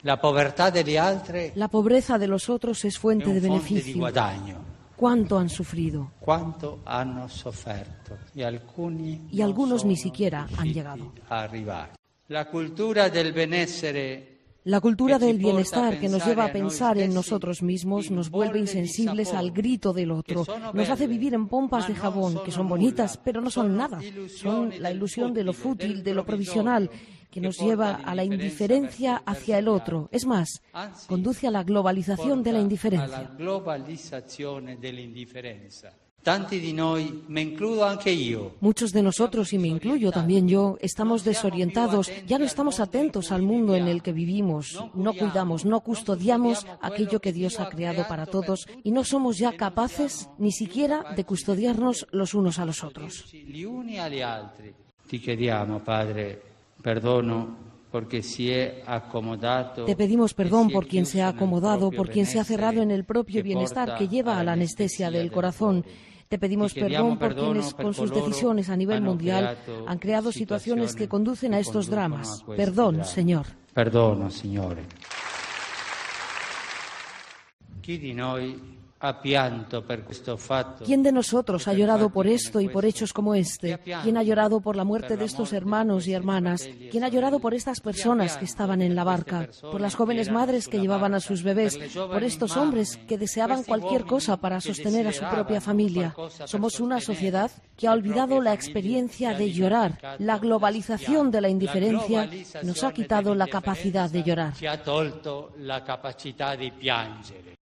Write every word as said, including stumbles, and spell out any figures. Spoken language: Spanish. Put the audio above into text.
La povertà degli altri La pobreza de los otros es fuente è de un fonte di beneficio. guadagno. ¿Cuánto han sufrido? Quanto hanno sofferto e alcuni Y algunos non ni sono siquiera han riusciti llegado. a arrivare. La cultura del benessere La cultura que del ci porta a bienestar que nos pensar lleva a a noi pensar en stessi nosotros mismos in nos vuelve bolle di insensibles sapone, al grito del otro. que sono Nos hace belle, vivir en pompas ma de non jabón sono que son nulla, bonitas, pero no son sono nada. ilusioni Son la del ilusión de lo fútil, fútil, del de lo provisorio, provisional, que que nos porta lleva a la all'indifferenza indiferencia verso- hacia el verso gli otro. altri. Es más, Anzi, conduce a la globalización de la porta indiferencia. alla globalizzazione dell'indifferenza. Tanti di noi, me includo anche io, Muchos de nosotros, y me incluyo también yo, estamos desorientados, ya no estamos atentos al mundo en el que vivimos, no cuidamos, no custodiamos aquello que Dios ha creado para todos y no somos ya capaces ni siquiera de custodiarnos los unos a los otros. gli uni agli altri. Ti chiediamo, Padre, perdono porque si è accomodato. Te pedimos perdón por quien se ha chiuso nel acomodado, propio por quien se ha cerrado en el propio benessere bienestar porta que lleva a la anestesia del corazón. Te pedimos Ti chiediamo perdón por perdono quienes per con sus coloro decisiones a nivel hanno mundial creato han creado situaciones que conducen a che estos conducono dramas. a questi Perdón, drammi. Señor. Perdono, Signore. Chi di noi ha pianto per questo fatto? ¿Quién de nosotros ha per llorado fatti por come esto y por questo? hechos como este? Chi ha ¿Quién ha pianto llorado por la per muerte de la estos morte hermanos y questi hermanas? fratelli e ¿Quién ha llorado por sorelle? estas Chi ha personas que pianto estaban en la per queste barca? persone Por las che jóvenes erano madres que sulla llevaban a barca? sus bebés, Per le giovani por estos mamme, hombres que deseaban questi cualquier uomini cosa para che sostener a su propia desideravano familia. qualcosa per Somos una sostenere sociedad que ha le olvidado proprie la famiglie, experiencia che ha de llorar. dimenticato La globalización de la la indiferencia globalizzazione nos ha quitado la dell'indifferenza capacidad de llorar. ci ha tolto la capacità di piangere.